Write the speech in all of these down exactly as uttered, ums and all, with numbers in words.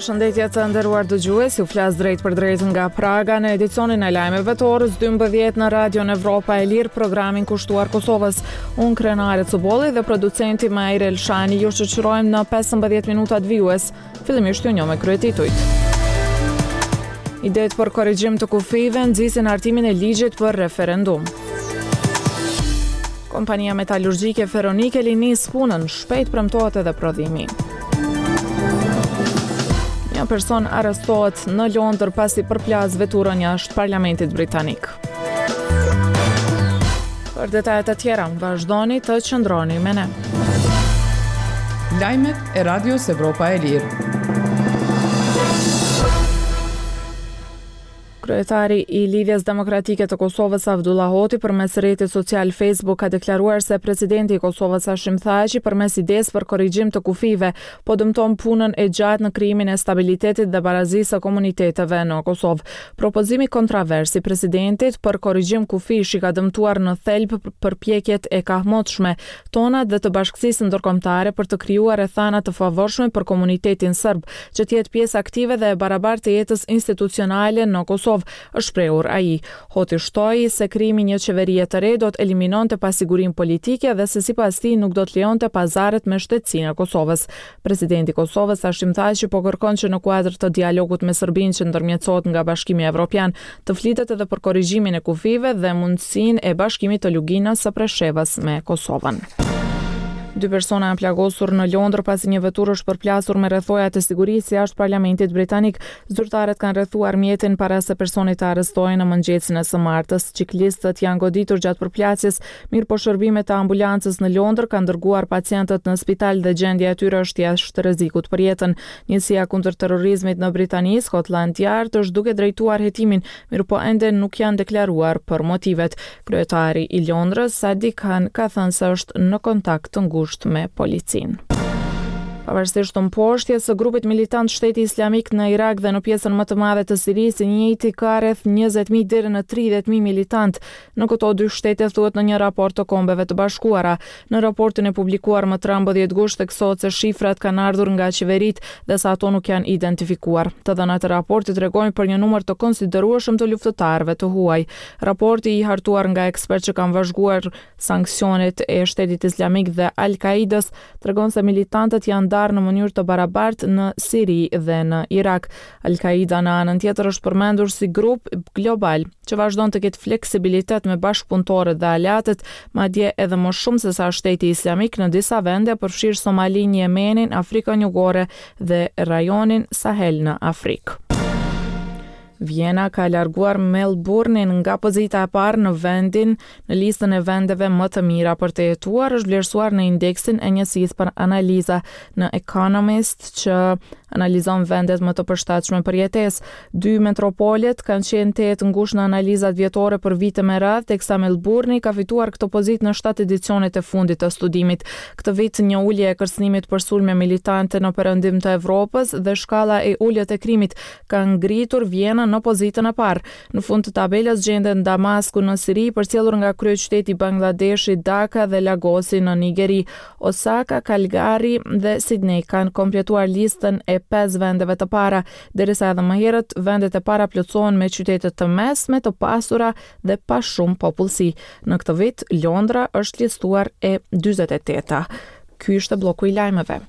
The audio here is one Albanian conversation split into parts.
Përshëndetje të nderuar dëgjues, ju flas drejt për drejt nga Praga në edicionin e lajmeve të orës dymbëdhjetë në Radion Evropa e Lirë, programin kushtuar Kosovës. Unë Krenare Cubolli dhe producenti Majre Elshani ju shoqërojmë në pesëmbëdhjetë minutat vijues. Fillimisht ju njoh me kryetitujt. Idetë për korrigjim të kufive nxisin hartimin e ligjit për referendum. Kompania metalurgjike Ferronikeli nis punën, shpejt premtohet edhe prodhimi. Një person arrestohet në Londër pasi përplas veturën jashtë parlamentit britanik. Për detajet e tjera, vazhdoni të qëndroni me ne. Lajmet e Radios Evropa e Lirë. Kryetari i Lidhjes Demokratike të Kosovës Avdullah Hoti përmes rrjetit social Facebook ka deklaruar se presidenti i Kosovës Hashim Thaçi përmes idesë për korrigjim të kufive po dëmton punën e gjatë në krijimin e stabilitetit dhe barazisë së komuniteteve në Kosovë. Propozimi kontrovers i presidentit për korrigjim kufish i ka dëmtuar në thelb përpjekjet e kahmotshme tona dhe të bashkësisë ndërkombëtare për të krijuar rrethana të favorshme për komunitetin serb, që të jetë pjesë aktive dhe e barabartë të jetës institucionale në Kosovë, është shprehur ai. Hoti shtoi se krijimi një qeverie të re do të eliminonte pasigurinë politike dhe se sipas tij nuk do të lejonte pazaret me shtetësinë e Kosovës. Presidenti i Kosovës Hashim Thaçi po kërkon që në kuadër të dialogut me Serbinë që ndërmjetësohet nga Bashkimi Evropian të flitet edhe për korrigjimin e kufive dhe mundësinë e bashkimit të luginës së Preshevës me Kosovën. Dy persona janë plagosur në Londër pasi një veturë është përplasur me rrethoja të sigurisë jashtë parlamentit britanik. Zyrtarët kanë rrethuar mjetin para se personit të arrestohen në mëngjesin e së martës. Ciklistët janë goditur gjatë përplasjes, mirëpo shërbimet e ambulancës në Londër kanë dërguar pacientët në spital dhe gjendja e tyre është jashtë rrezikut për jetën. Njësia kundër terrorizmit në Britani, Scotland Yard, është duke drejtuar hetimin, mirëpo ende nuk janë deklaruar për motivet. Kryetari i Londrës, Sadiq Khan, ka thënë se është në kontakt të ngushtë me policinë. Pavarësisht të mposhtjes së grupit militant Shteti Islamik në Irak dhe në pjesën më të madhe të Sirisë, i njëjti ka rreth njëzet mijë deri në tridhjetë mijë militant në këto dy shtete, thuhet në një raport të Kombeve të Bashkuara. Në raportin e publikuar më trembëdhjetë gusht theksohet se shifrat kanë ardhur nga qeveritë dhe se ato nuk janë identifikuar. Të dhënat e raportit tregojnë për një numër të konsiderueshëm të luftëtarëve të huaj. Raporti i hartuar nga ekspertë që kanë vazhguar sanksionet e Shtetit Islamik dhe Al-Qaidës tregon se militantët janë në mënyrë të barabartë në Siri dhe në Irak. Al-Qaida në anën tjetër është përmendur si grup global që vazhdon të ketë fleksibilitet me bashkëpunëtorët dhe aleatët, madje edhe më shumë se sa Shteti Islamik në disa vende, përfshirë Somalinë, Yemenin, Afrikën Jugore dhe rajonin Sahel në Afrikë. Vjena ka larguar Melbourne-in nga pozita e parë në vendin në listën e vendeve më të mira për të jetuar, është vlerësuar në indeksin e njësisë për analiza në Economist, që analizon vendet më të përshtatshme për jetesë. Dy metropolet kanë qenë të jetë ngushtë në analizat vjetore për vite me radhë, teksa Melbourne ka fituar këtë pozitë në shtatë edicionet e fundit të studimit. Këtë vit një ulje e kërcënimit për sulme militante në perëndim të Evropës dhe shkalla e uljet e krimit kanë ngritur Vjenën në pozitën e parë. Në fund të tabelës gjenden Damasku në Siri, përcjellur nga kryeqyteti Bangladeshit Dhaka dhe Lagosi në Nigeri. Osaka, Calgary dhe Sydney kanë kompletuar listën e pesë vendeve të para, derisa edhe më herët vendet e para plotësohen me qytete të mesme, të pasura dhe pa shumë popullsi. Në këtë vit, Londra është listuar e dyzet e teta. Ky ishte bloku i lajmeve.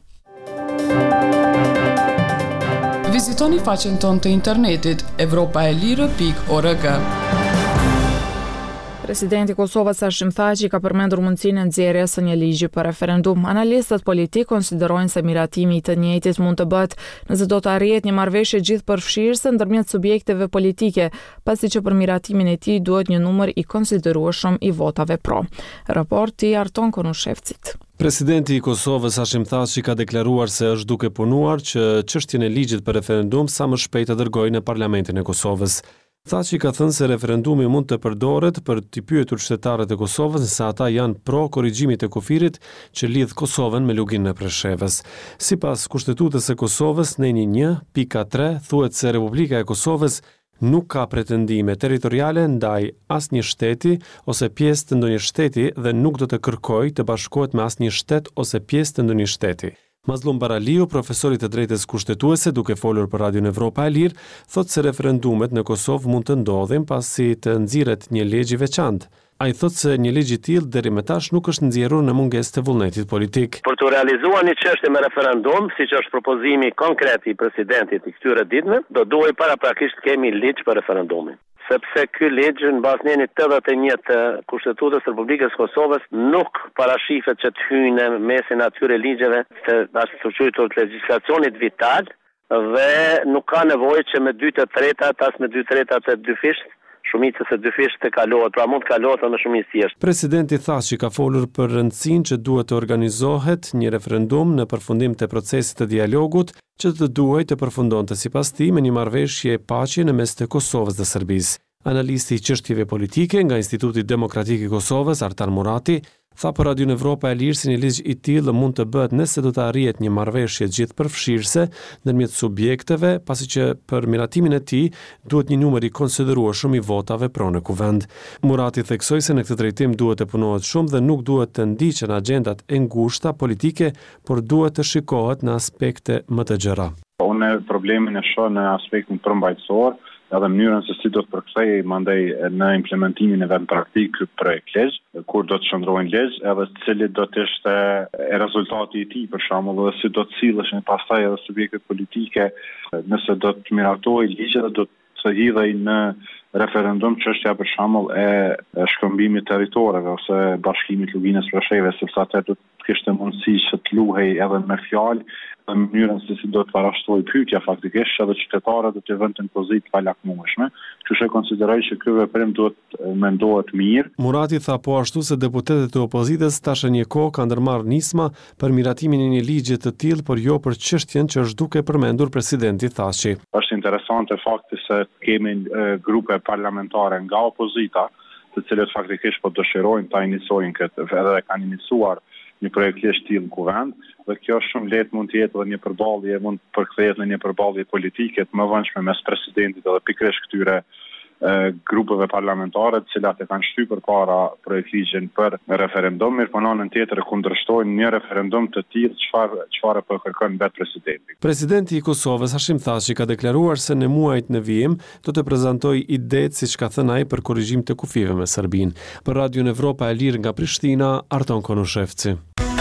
Vizitoni faqen tonë të internetit evropaelire pikë org. Presidenti i Kosovës Hashim Thaçi ka përmendur mundësinë e nxjerrjes së një ligji për referendum. Analistët politik konsiderojnë se miratimi i të njëjtit mund të bëhet nëse do të arrihet një marrëveshje gjithëpërfshirëse ndërmjet subjekteve politike, pasi që për miratimin e tij duhet një numër i konsiderueshëm i votave pro. Raporti i Arton Konushevcit. Presidenti i Kosovës Hashim Thaçi ka deklaruar se është duke punuar që çështjen e ligjit për referendum sa më shpejt të dërgojë në Parlamentin e Kosovës. Thaçi ka thënë se referendumi mund të përdoret për t'i pyetur qytetarët e Kosovës nëse ata janë pro korrigjimit të kufirit që lidh Kosovën me luginën e Preshevës. Sipas kushtetutës së Kosovës në një pika tre thuhet se Republika e Kosovës nuk ka pretendime territoriale ndaj asnjë shteti ose pjesë të ndonjë shteti dhe nuk do të kërkojë të bashkohet me asnjë shtet ose pjesë të ndonjë shteti. Mazlum Baraliu, profesori të drejtës kushtetuese, duke folur për Radion Evropa e Lirë, thotë se referendumet në Kosovë mund të ndodhin pasi të nxirret një ligj i veçantë. Ai thotë se një ligj i tillë deri më tash nuk është nxjerrur në mungesë të vullnetit politik. Për të realizuar një çështje me referendum, siç është propozimi konkret i presidentit i këtyre ditëve, do duhej paraprakisht kemi ligj për referendumin. Sepse ky ligj në bazë nenit tetëdhjetë e një të Kushtetutës së Republikës së Kosovës nuk parashifet që të hyjë në mesin atyre ligjeve të ashtuquajtur të legjislacionit vital dhe nuk ka nevojë që me dy të tretat as me dy tretat e dy fisht shumicës e dy fisht të kalohet, pra mund të kalohet në shumicë thjeshtë. Presidenti thash që ka folur për rëndësinë që duhet të organizohet një referendum në përfundim të procesit të dialogut që të duhej të përfundonte sipas tij me një marrëveshje paqe në mes të Kosovës dhe Serbisë. Analisti i çështjeve politike nga Instituti Demokratik i Kosovës, Artan Murati, tha për Radion Evropa e Lirë se një ligj i tillë mund të bëhet nëse do të arrihet një marrëveshje gjithëpërfshirëse ndërmjet subjekteve, pasi që për miratimin e tij duhet një numër i konsiderueshëm i votave pro në kuvend. Murati theksoi se në këtë drejtim duhet të punohet shumë dhe nuk duhet të ndiqen agjendat e ngushta politike, por duhet të shikohet në aspekte më të gjera. Unë problemin e shoh në aspektin përmbajtësor, edhe mënyrën se si do të përkthej mandej në implementimin e vet praktik ky projekt ligj, kur do të shndrohen ligj, edhe cili do të ishte rezultati i tij për shembull, dhe si do të silleshin pastaj edhe subjektet politike, nëse do të miratojë ligji dhe do të hidhej në referendum çështja për shembull e shkëmbimit territoreve ose bashkimit Luginës Plesheve, sepse atë do të kishte mundësi që të luhej edhe me fjalë në mënyrën se si do të parashtrojë pyetja faktikisht edhe qytetarët do të vënë në pozitë pa lakmueshme. Kështu që konsideroj që ky veprim duhet mendohet mirë. Murati tha po ashtu se deputetët e opozitës tash një kohë kanë ndërmarrë nisma për miratimin e një ligji të tillë, por jo për çështjen që është duke përmendur presidenti Thaçi. Është interesante fakti se kemi e, grupe parlamentare nga opozita, të cilët faktikisht po dëshirojnë ta iniciojnë këtë, edhe kanë iniciuar një projekt ligj tillë në kuvend, dhe kjo shumë lehtë mund të jetë edhe një përballje, mund të përkthehet në një përballje politike të mëvonshme mes presidentit edhe pikërisht këtyre e, grupeve parlamentare, të cilat e kanë shtypur përpara projekt ligjin për referendum, mirë po në anën tjetër kundërshtojnë një referendum të tillë çfarë çfarë po kërkon vetë presidenti. Presidenti i Kosovës Hashim Thaçi ka deklaruar se në muajt në vijim do të prezantojë idetë siç ka thënë ai për korrigjim të kufive me Serbinë. Për Radion Evropa e Lirë nga Prishtina, Arton Konushevci.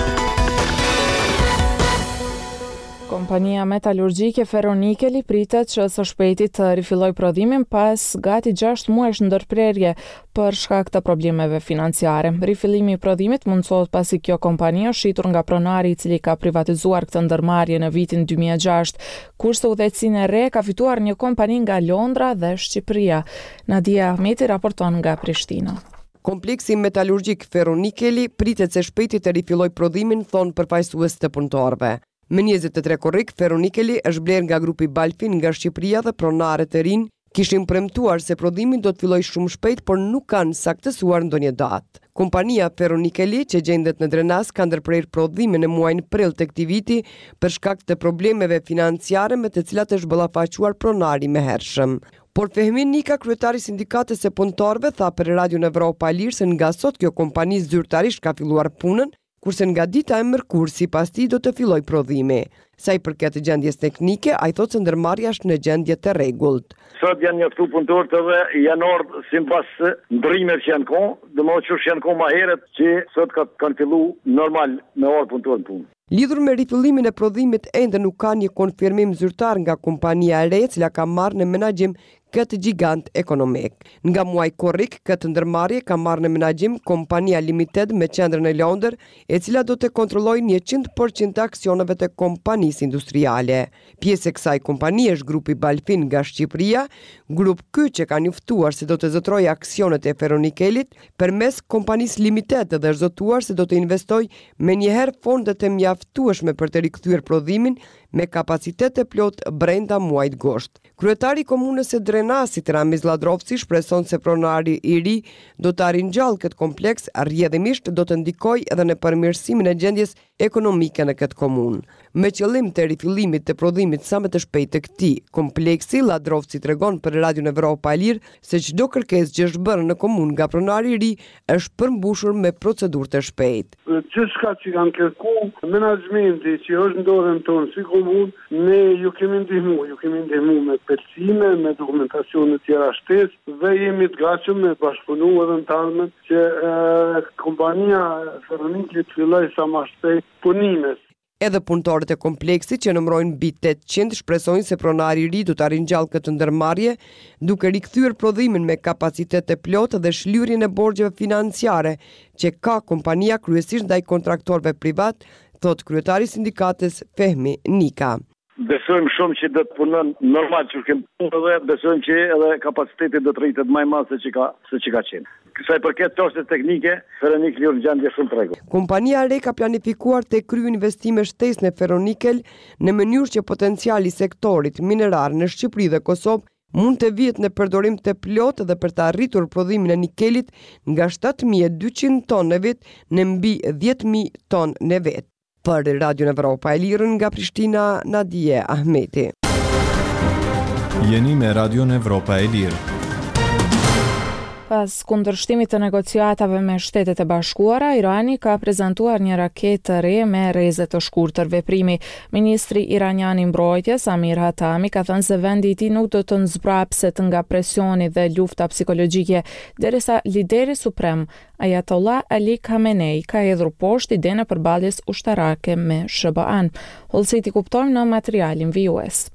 Kompania metalurgjike Ferronikeli pritet që së shpejti të rifillojë prodhimin pas gati gjashtë muajsh ndërprerje për shkak të problemeve financiare. Rifillimi i prodhimit mundsohet pasi kjo kompani është shitur nga pronari i cili ka privatizuar këtë ndërmarrje në vitin dy mijë e gjashtë, kurse udhëheqësinë e re ka fituar një kompani nga Londra dhe Shqipëria. Nadia Ahmeti raporton nga Prishtina. Kompleksi metalurgjik Ferronikeli pritet se shpejti të rifillojë prodhimin, thon përfaqësues të punëtorëve. Me njëzet e tre korrik, Ferronikeli është bler nga grupi Balfin nga Shqipëria dhe pronarët e rinj kishin premtuar se prodhimi do të fillojë shumë shpejt, por nuk kanë saktësuar ndonjë datë. Kompania Ferronikeli, që gjendet në Drenas, ka ndërprer prodhimin në muajin prill të këtij viti për shkak të problemeve financiare me të cilat është ballafaquar pronari më hershëm. Por Fehmin Nika, kryetari i sindikatës së punëtorëve, tha për Radion Evropa e Lirë se nga sot kjo kompani zyrtarisht ka filluar punën, kurse nga dita e mërkurë sipas tij do të fillojë prodhimi. Sa i përket gjendjes teknike, ai thotë se ndërmarrja është në gjendje të rregullt. Sot janë njoftu punëtorët edhe janë ardhur sipas ndrimeve që janë kohë, domethënë që janë kohë më herët që sot ka kanë filluar normal me orë punëtorë në punë. Lidhur me rifillimin e prodhimit, ende nuk ka një konfirmim zyrtar nga kompania e re e cila ka marrë në menaxhim këtë gjigant ekonomik. Nga muaj korrik, këtë ndërmarrje ka marrë në menaxhim kompania Limited me qendrën në Londër, e cila do të kontrollojë njëqind përqind të aksioneve të kompanisë industriale. Pjesë e kësaj kompanie është grupi Balfin nga Shqipëria, grup ky që ka njoftuar se do të zotrojë aksionet e Ferronikelit përmes kompanisë Limited dhe është zotuar se do të investojë me njëherë fondet e mjaftueshme për të rikthyer prodhimin me kapacitet të plot brenda muajit gusht. Kryetari i komunës së Drenasit, Ramiz Ladrovci, shpreson se pronari i ri do të arrinjallë këtë kompleks, rrjedhimisht do të ndikojë edhe në përmirësimin e gjendjes ekonomike në këtë komunë. me qëllim të rifillimit të prodhimit sa më të shpejtë të këtij kompleksi. Ladrovci tregon për Radion Evropa e Lirë se çdo kërkesë që është bërë në komunë nga pronari i ri është përmbushur me procedurë të shpejtë. Gjithçka që kanë kërkuar menaxhmenti që është në dorën tonë si komunë, ne ju kemi ndihmuar, ju kemi ndihmuar me përcime, me dokumentacione të tjera shtesë dhe jemi të gatshëm me bashkëpunu edhe në talmen që e, kompania Ferronikli të fillojë sa më shpejt punimet. Edhe punëtorët e kompleksit që numërojnë mbi tetëqind shpresojnë se pronari i ri do ta ringjallë këtë ndërmarrje, duke rikthyer prodhimin me kapacitet të plotë dhe shlyrjen e borxheve financiare që ka kompania kryesisht ndaj kontraktorëve privat, thot kryetari i sindikatës Fehmi Nika. Besojmë shumë që do të punon normal që kemi punë dhe besojmë që edhe kapaciteti do të rritet më i madh se që ka se që ka qenë. Sa i përket çështjes teknike, Ferronikli është gjendje shumë rregull. Kompania e re ka planifikuar të kryejë investime shtesë në Ferronikel në mënyrë që potenciali i sektorit minerar në Shqipëri dhe Kosovë mund të vihet në përdorim të plotë dhe për të arritur prodhimin e nikelit nga shtatë mijë e dyqind tonë në vit në mbi dhjetë mijë tonë në vit. Për Radion Evropa e Lirë nga Prishtina, Nadije Ahmeti. Jeni me Radion Evropa e Lirë. Pas kundërshtimit të negociatave me Shtetet e Bashkuara, Irani ka prezantuar një raketë të re me rreze të shkurtër veprimi. Ministri iranian i mbrojtjes Amir Hatami ka thënë se vendi i tij nuk do të zbrapset nga presioni dhe lufta psikologjike, derisa lideri suprem Ayatollah Ali Khamenei ka hedhur poshtë idenë e përballjes ushtarake me S B A-n. Hollësit i kuptojmë në materialin vijues.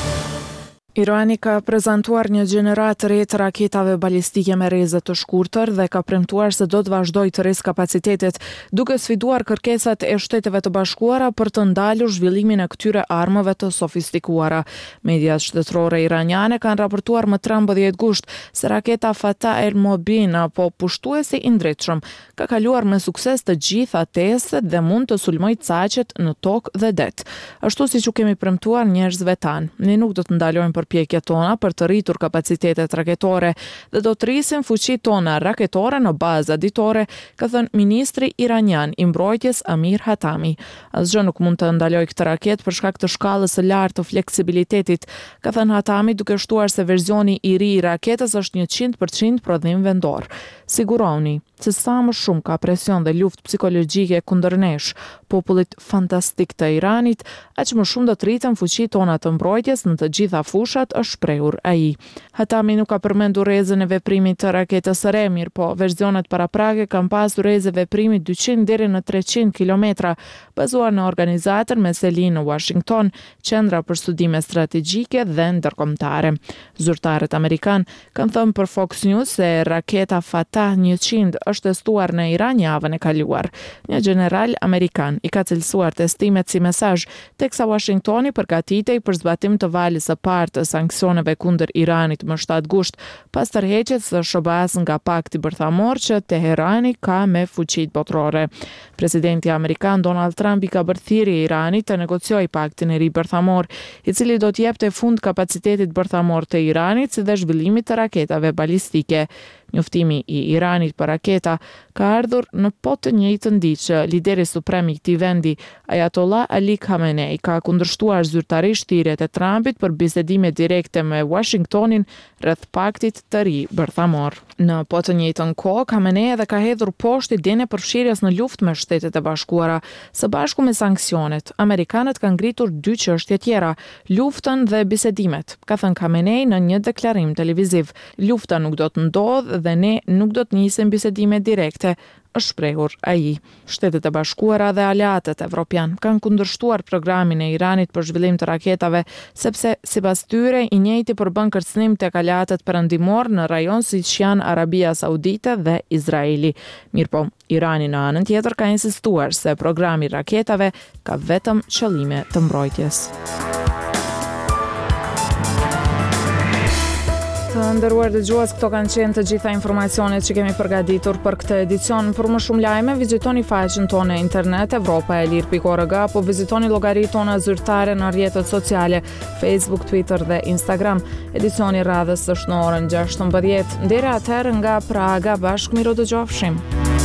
Irani ka prezantuar një gjenerat të re të raketave balistike me rreze të shkurtër dhe ka premtuar se do të vazhdojë të rrisë kapacitetet, duke sfiduar kërkesat e Shteteve të Bashkuara për të ndalur zhvillimin e këtyre armëve të sofistikuara. Mediat shtetërore iraniane kanë raportuar më trembëdhjetë gusht se raketa Fatah El Mobin apo pushtuesi i ndritshëm ka kaluar me sukses të gjitha testet dhe mund të sulmojë caqet në tokë dhe det. Ashtu siç u kemi premtuar njerëzve tan, ne nuk do të ndalojmë për përpjekjet tona për të rritur kapacitetet raketore dhe do të rrisim fuqitë tona raketore në bazë ditore, ka thënë ministri iranian i mbrojtjes Amir Hatami. Asgjë nuk mund të ndalojë këtë raketë për shkak të shkallës së lartë të fleksibilitetit, ka thënë Hatami duke shtuar se verzioni i ri i raketës është njëqind përqind prodhim vendor. Siguroni se sa më shumë ka presion dhe luftë psikologjike kundër nesh, popullit fantastik të Iranit, aq më shumë do të rriten fuqitë tona të mbrojtjes në të gjitha fushat, është shprehur ai. Hatami nuk ka përmendur rrezën e veprimit të raketës së re, mirë po versionet paraprake kanë pasur rrezë veprimi dyqind deri në treqind kilometra, bazuar në organizatën me seli në Washington, qendra për studime strategjike dhe ndërkombëtare. Zyrtarët amerikan kanë thënë për Fox News se raketa Fatah njëqind është testuar në Iran javën e kaluar. Një general amerikan i ka cilësuar testimet si mesazh, teksa Washingtoni përgatitej për zbatim të valës së parë të sanksioneve kundër Iranit më shtatë gusht, pas tërheqjes së S B A-s nga pakti bërthamor që Teherani ka me fuqitë botërore. Presidenti amerikan Donald Trump i ka bërë thirrje Iranit të negociojë paktin e ri bërthamor, i cili do të jepte fund kapacitetit bërthamor të Iranit si dhe zhvillimit të raketave balistike. Njoftimi i Iranit për raketa ka ardhur në po të njëjtën ditë që lideri suprem i këtij vendi, Ayatollah Ali Khamenei, ka kundërshtuar zyrtarisht thirrjet e Trumpit për bisedime direkte me Washingtonin rreth paktit të ri bërthamor. Në po të njëjtën kohë, Khamenei edhe ka hedhur poshtë idenë e përfshirjes në luftë me Shtetet e Bashkuara. Së bashku me sanksionet, amerikanët kanë ngritur dy çështje tjera, luftën dhe bisedimet, ka thënë Khamenei në një deklarim televiziv. Lufta nuk do të ndodhë dhe ne nuk do të nisim bisedime direkte, është shprehur ai. Shtetet e Bashkuara dhe aleatët evropian kanë kundërshtuar programin e Iranit për zhvillim të raketave, sepse sipas tyre i njëjti përbën kërcënim tek aleatët perëndimor në rajon siç janë Arabia Saudite dhe Izraeli. Mirpo, Irani në anën tjetër ka insistuar se programi i raketave ka vetëm qëllime të mbrojtjes. Të nderuar dëgjues, këto kanë qenë të gjitha informacionet që kemi përgatitur për këtë edicion. Për më shumë lajme, vizitoni faqen tonë në internet evropa e lirë pikë org apo vizitoni llogaritë tona zyrtare në rrjetet sociale Facebook, Twitter dhe Instagram. Edicioni radhës është në orën gjashtëmbëdhjetë. Deri atëherë nga Praga, bashkë miru dëgjofshim.